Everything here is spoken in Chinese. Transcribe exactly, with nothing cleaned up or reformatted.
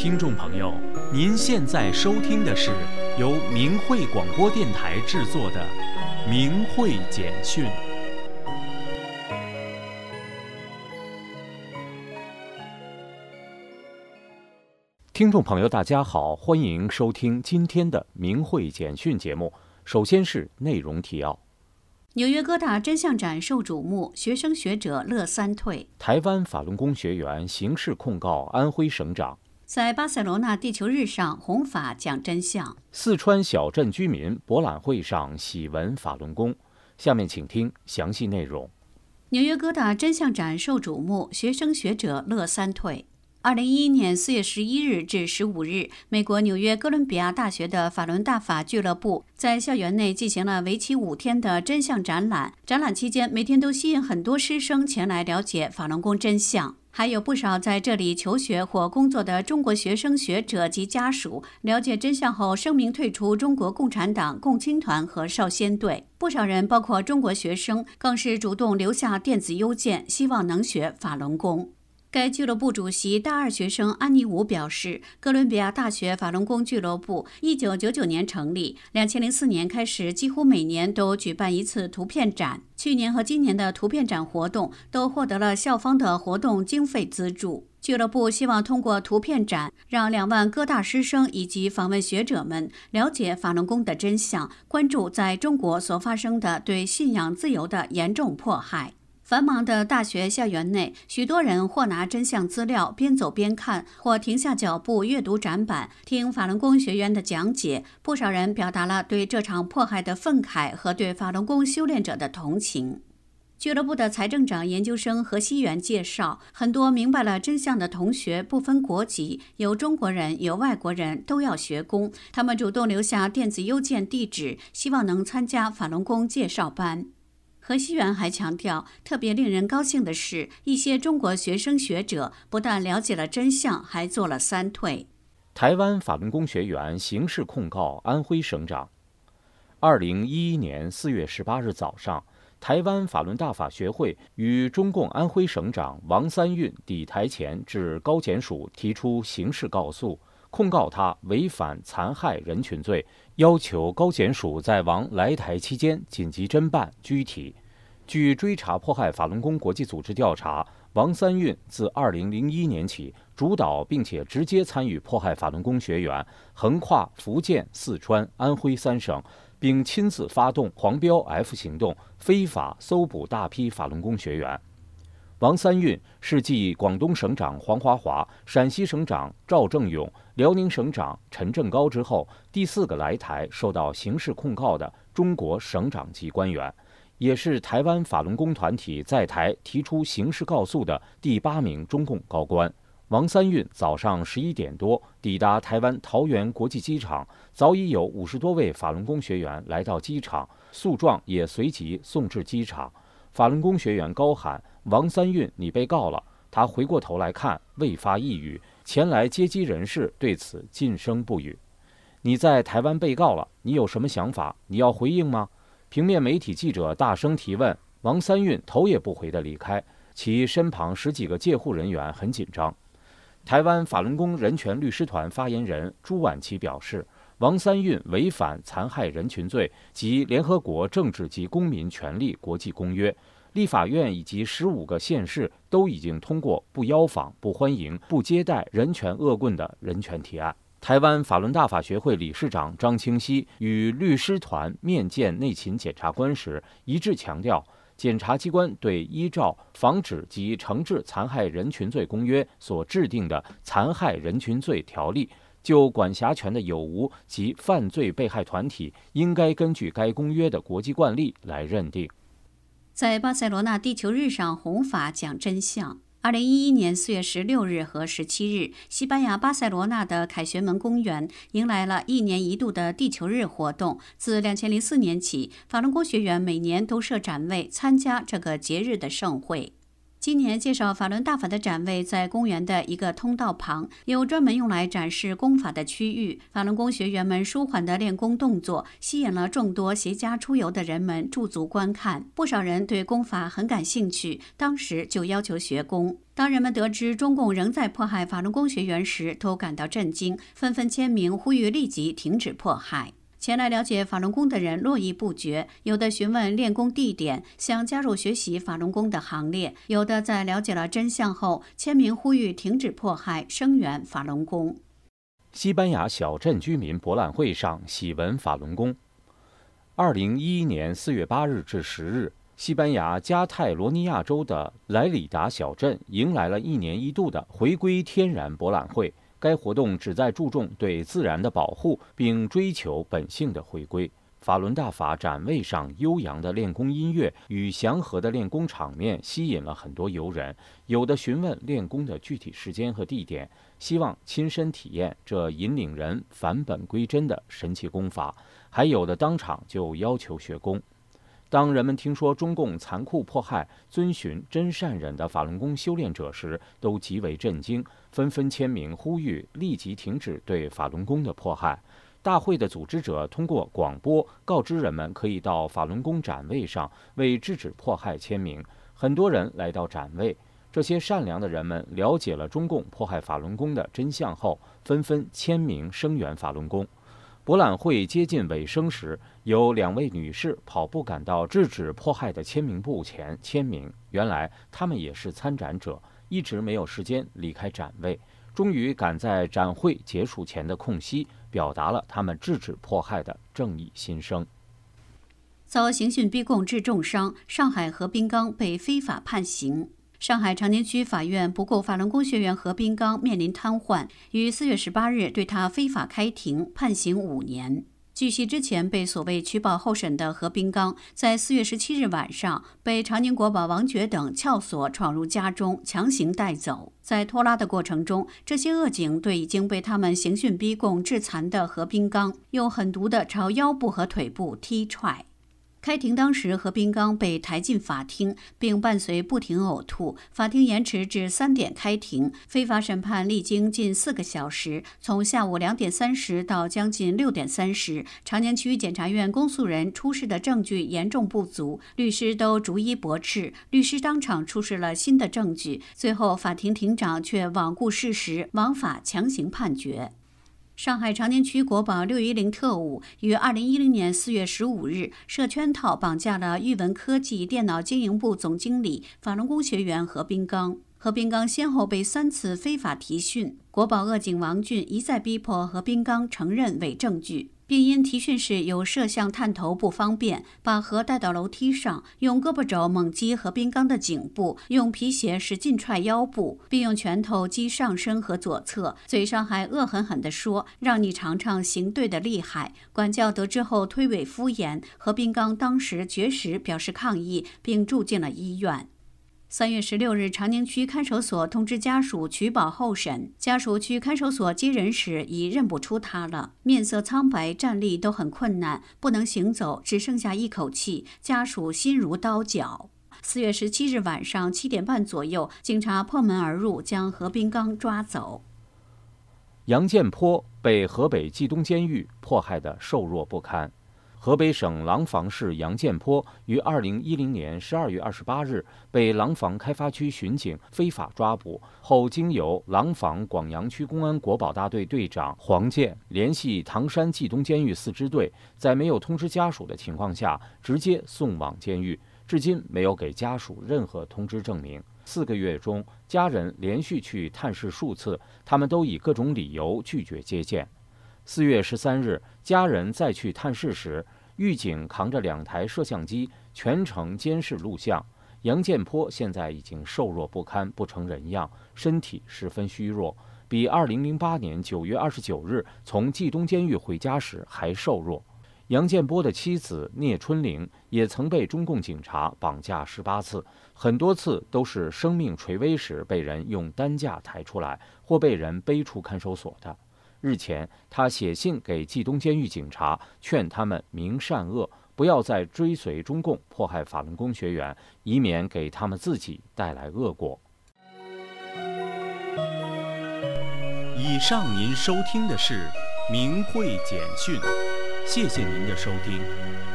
听众朋友，您现在收听的是由明慧广播电台制作的《明慧简讯》。听众朋友，大家好，欢迎收听今天的《明慧简讯》节目。首先是内容提要。 纽约哥大真相展受瞩目，学生学者乐三退。 台湾法轮功学员刑事控告安徽省长。 在巴塞罗那地球日上，弘法讲真相。 四川小镇居民博览会上喜闻法轮功。下面请听详细内容。 纽约哥大真相展受瞩目，学生学者乐三退。二零一一年四月十一日至十五日，美国纽约哥伦比亚大学的法轮大法俱乐部在校园内进行了为期五天的真相展览。展览期间，每天都吸引很多师生前来了解法轮功真相，还有不少在这里求学或工作的中国学生学者及家属，了解真相后声明退出中国共产党、共青团和少先队。不少人，包括中国学生，更是主动留下电子邮件，希望能学法轮功。该俱乐部主席大二学生安妮武表示，哥伦比亚大学法轮功俱乐部一九九九年成立，两千零四年开始，几乎每年都举办一次图片展。去年和今年的图片展活动都获得了校方的活动经费资助。俱乐部希望通过图片展，让两万哥大师生以及访问学者们了解法轮功的真相，关注在中国所发生的对信仰自由的严重迫害。繁忙的大学校园内，许多人或拿真相资料边走边看，或停下脚步阅读展板，听法轮功学员的讲解。不少人表达了对这场迫害的愤慨和对法轮功修炼者的同情。俱乐部的财政长研究生何希元介绍，很多明白了真相的同学不分国籍，有中国人有外国人，都要学功。他们主动留下电子邮件地址，希望能参加法轮功介绍班。何希元还强调，特别令人高兴的是，一些中国学生学者不但了解了真相，还做了三退。 台湾法轮功学员刑事控告安徽省长。二零一一年四月十八日早上，台湾法轮大法学会与中共安徽省长王三运抵台前至高检署提出刑事告诉，控告他违反残害人群罪，要求高检署在王来台期间紧急侦办拘提。据追查迫害法轮功国际组织调查，王三运自二零零一年起主导并且直接参与迫害法轮功学员，横跨福建、四川、安徽三省，并亲自发动黄标 F 行动，非法搜捕大批法轮功学员。王三运是继广东省长黄华华、陕西省长赵正永、辽宁省长陈正高之后，第四个来台受到刑事控告的中国省长级官员，也是台湾法轮功团体在台提出刑事告诉的第八名中共高官。王三运早上十一点多抵达台湾桃园国际机场，早已有五十多位法轮功学员来到机场，诉状也随即送至机场。法轮功学员高喊：“王三运，你被告了！”他回过头来看，未发一语。前来接机人士对此噤声不语。你在台湾被告了，你有什么想法？你要回应吗？平面媒体记者大声提问，王三运头也不回地离开，其身旁十几个戒护人员很紧张。台湾法轮功人权律师团发言人朱婉琪表示，王三运违反残害人群罪及联合国政治及公民权利国际公约，立法院以及十五个县市都已经通过不邀访、不欢迎、不接待人权恶棍的人权提案。台湾法轮大法学会理事长张清熙与律师团面见内勤检察官时，一致强调，检察机关对依照《防止及惩治残害人群罪公约》所制定的残害人群罪条例，就管辖权的有无及犯罪被害团体，应该根据该公约的国际惯例来认定。 在巴塞罗那地球日上弘法讲真相。二零一一年四月十六日和十七日，西班牙巴塞罗那的凯旋门公园迎来了一年一度的地球日活动。自两千零四年起，法轮功学员每年都设展位参加这个节日的盛会。 今年介绍法轮大法的展位在公园的一个通道旁，有专门用来展示功法的区域。法轮功学员们舒缓的练功动作，吸引了众多携家出游的人们驻足观看。不少人对功法很感兴趣，当时就要求学功。当人们得知中共仍在迫害法轮功学员时，都感到震惊，纷纷签名呼吁立即停止迫害。前来了解法轮功的人络绎不绝，有的询问练功地点，想加入学习法轮功的行列；有的在了解了真相后，签名呼吁停止迫害，声援法轮功。 西班牙小镇居民博览会上喜闻法轮功。二零一一年四月八日至十日，西班牙加泰罗尼亚州的莱里达小镇迎来了一年一度的回归天然博览会。该活动旨在注重对自然的保护，并追求本性的回归。法轮大法展位上悠扬的练功音乐与祥和的练功场面吸引了很多游人，有的询问练功的具体时间和地点，希望亲身体验这引领人返本归真的神奇功法，还有的当场就要求学功。当人们听说中共残酷迫害遵循真善忍的法轮功修炼者时，都极为震惊，纷纷签名呼吁立即停止对法轮功的迫害。大会的组织者通过广播告知人们可以到法轮功展位上为制止迫害签名。很多人来到展位，这些善良的人们了解了中共迫害法轮功的真相后，纷纷签名声援法轮功。博览会接近尾声时，有两位女士跑步赶到制止迫害的签名簿前签名。原来她们也是参展者，一直没有时间离开展位，终于赶在展会结束前的空隙，表达了他们制止迫害的正义心声。 遭刑讯逼供致重伤，上海何斌刚被非法判刑。上海长宁区法院不顾法轮功学员何斌刚面临瘫痪，于四月十八日对他非法开庭，判刑五年。据悉，之前被所谓取保候审的何斌刚，在四月十七日晚上被长宁国宝王觉等撬锁闯入家中，强行带走。在拖拉的过程中，这些恶警对已经被他们刑讯逼供致残的何斌刚，用狠毒地朝腰部和腿部踢踹。开庭当时，何斌刚被抬进法庭，并伴随不停呕吐。法庭延迟至三点开庭，非法审判历经近四个小时，从下午两点三十到将近六点三十。长宁区检察院公诉人出示的证据严重不足，律师都逐一驳斥，律师当场出示了新的证据。最后，法庭庭长却罔顾事实，枉法强行判决。上海长宁区国宝六一零特务于二零一零年四月十五日设圈套绑架了裕文科技电脑经营部总经理、法轮功学员何斌刚。何斌刚先后被三次非法提讯，国宝恶警王俊一再逼迫何斌刚承认伪证据，并因提讯时有摄像探头不方便，把何带到楼梯上，用胳膊肘猛击何斌刚的颈部，用皮鞋使劲踹腰部，并用拳头击上身和左侧，嘴上还恶狠狠地说：“让你尝尝行对的厉害。”管教得知后推诿敷衍，何斌刚当时绝食表示抗议，并住进了医院。三月十六日，长宁区看守所通知家属取保候审，家属去看守所接人时已认不出他了，面色苍白，站立都很困难，不能行走，只剩下一口气，家属心如刀绞。四月十七日晚上七点半左右，警察破门而入，将何斌刚抓走。 杨建坡被河北冀东监狱迫害得瘦弱不堪。河北省廊坊市杨建坡于二零一零年十二月二十八日被廊坊开发区巡警非法抓捕后，经由廊坊广阳区公安国保大队队长黄建联系唐山冀东监狱四支队，在没有通知家属的情况下，直接送往监狱，至今没有给家属任何通知证明。四个月中，家人连续去探视数次，他们都以各种理由拒绝接见。四月十三日，家人再去探视时，狱警扛着两台摄像机全程监视录像。杨建坡现在已经瘦弱不堪，不成人样，身体十分虚弱，比二零零八年九月二十九日从冀东监狱回家时还瘦弱。杨建波的妻子聂春玲也曾被中共警察绑架十八次，很多次都是生命垂危时被人用担架抬出来，或被人背出看守所的。日前，他写信给冀东监狱警察，劝他们明善恶， 不要再追随中共迫害法轮功学员，以免给他们自己带来恶果。 以上您收听的是明慧简讯，谢谢您的收听。